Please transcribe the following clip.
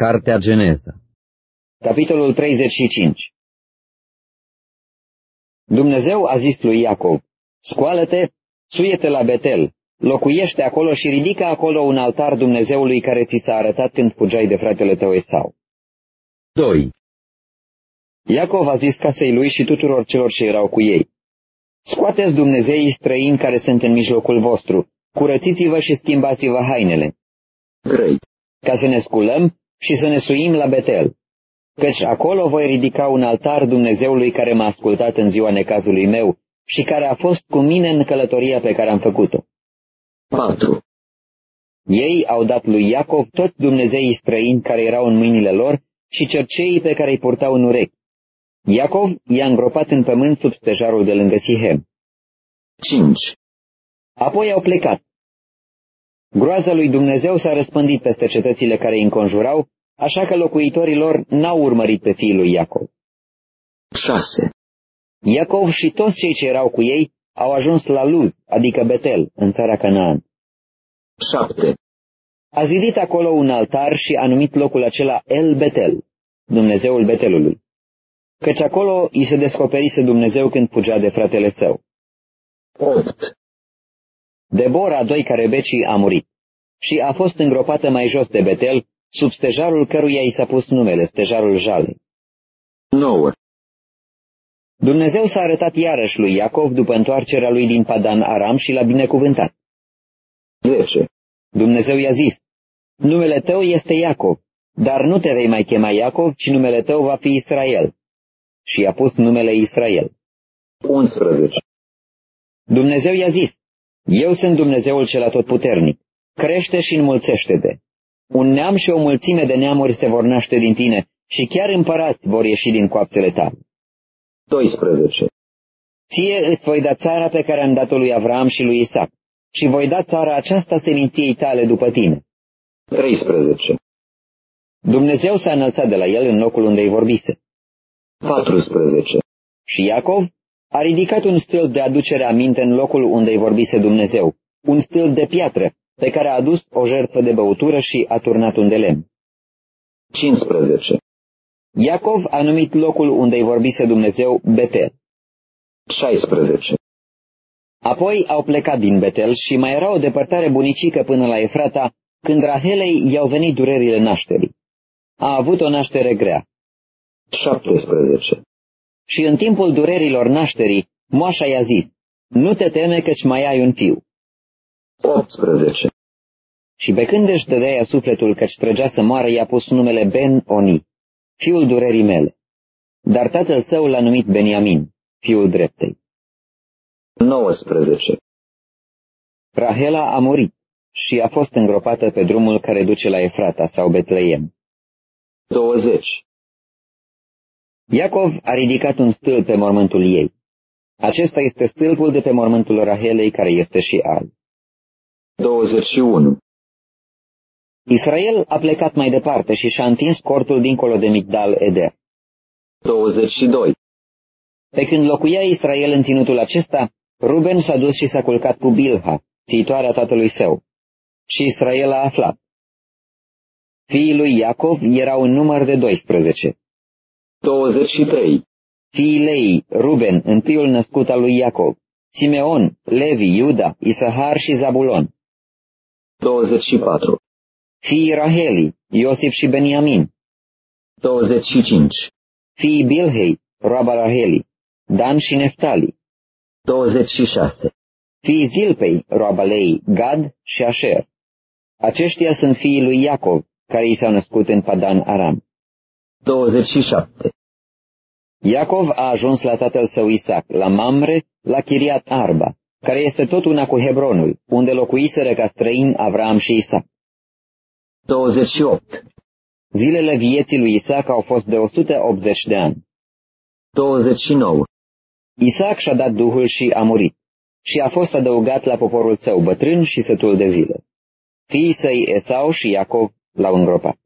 Cartea Geneza. Capitolul 35. Dumnezeu a zis lui Iacov: scoală-te, suie-te la Betel, locuiește acolo și ridică acolo un altar Dumnezeului care ți s-a arătat când fugeai de fratele tău Esau. 2. Iacov a zis casei lui și tuturor celor ce erau cu ei: scoateți dumnezeii străini care sunt în mijlocul vostru, curățiți-vă și schimbați-vă hainele. 3. Ca să ne sculăm și să ne suim la Betel, căci acolo voi ridica un altar Dumnezeului care m-a ascultat în ziua necazului meu și care a fost cu mine în călătoria pe care am făcut-o. 4. Ei au dat lui Iacov toți dumnezeii străini care erau în mâinile lor și cerceii pe care îi purtau în urechi. Iacov i-a îngropat în pământ sub stejarul de lângă Sihem. 5. Apoi au plecat. Groaza lui Dumnezeu s-a răspândit peste cetățile care îi înconjurau, așa că locuitorii lor n-au urmărit pe fiul lui Iacov. 6. Iacov și toți cei ce erau cu ei au ajuns la Luz, adică Betel, în țara Canaan. 7. A zidit acolo un altar și a numit locul acela El Betel, Dumnezeul Betelului, căci acolo i se descoperise Dumnezeu când fugea de fratele său. 8. Debora, doi carebecii, a murit și a fost îngropată mai jos de Betel, sub stejarul căruia i s-a pus numele, stejarul Jalei. 9. Dumnezeu s-a arătat iarăși lui Iacov după întoarcerea lui din Padan Aram și l-a binecuvântat. 10. Dumnezeu i-a zis: numele tău este Iacov, dar nu te vei mai chema Iacov, ci numele tău va fi Israel. Și i-a pus numele Israel. 11. Dumnezeu i-a zis: eu sunt Dumnezeul cel atotputernic, crește și înmulțește-te. Un neam și o mulțime de neamuri se vor naște din tine și chiar împărați vor ieși din coapsele tale. 12. Ție îți voi da țara pe care am dat-o lui Avram și lui Isaac și voi da țara aceasta seminției tale după tine. 13. Dumnezeu s-a înălțat de la el în locul unde îi vorbise. 14. Și Iacov a ridicat un stâlp de aducere aminte în locul unde îi vorbise Dumnezeu, un stâlp de piatră, pe care a adus o jertfă de băutură și a turnat un de lemn. 15. Iacov a numit locul unde îi vorbise Dumnezeu Betel. 16. Apoi au plecat din Betel și mai era o depărtare bunicică până la Efrata, când Rahelei i-au venit durerile nașterii. A avut o naștere grea. 17. Și în timpul durerilor nașterii, moașa i-a zis: nu te teme căci mai ai un fiu. 18. Și pe când își dădea sufletul căci trăgea să moară, i-a pus numele Ben-Oni, fiul durerii mele. Dar tatăl său l-a numit Beniamin, fiul dreptei. 19. Rahela a murit și a fost îngropată pe drumul care duce la Efrata sau Betleem. 20. Iacov a ridicat un stâlp pe mormântul ei. Acesta este stâlpul de pe mormântul Rahelei, care este și azi. 21. Israel a plecat mai departe și și-a întins cortul dincolo de Migdal Eder. 22. Pe când locuia Israel în ținutul acesta, Ruben s-a dus și s-a culcat cu Bilha, țitoarea tatălui său. Și Israel a aflat. Fiii lui Iacov erau în număr de 12. 23. Fiii Lei, Ruben, întâiul născut al lui Iacov, Simeon, Levi, Iuda, Isahar și Zabulon. 24. Fiii Raheli, Iosif și Beniamin. 25. Fiii Bilhei, roaba Raheli, Dan și Neftali. 26. Fiii Zilpei, roaba Lei, Gad și Asher. Aceștia sunt fiii lui Iacov, care i s-au născut în Padan Aram. 27. Iacov a ajuns la tatăl său Isaac, la Mamre, la Chiriat Arba, care este tot una cu Hebronul, unde locuiseră ca străini Avram și Isaac. 28. Zilele vieții lui Isaac au fost de 180 de ani. 29. Isaac și-a dat duhul și a murit, și a fost adăugat la poporul său bătrân și sătul de zile. Fiii săi Esau și Iacov l-au îngropat.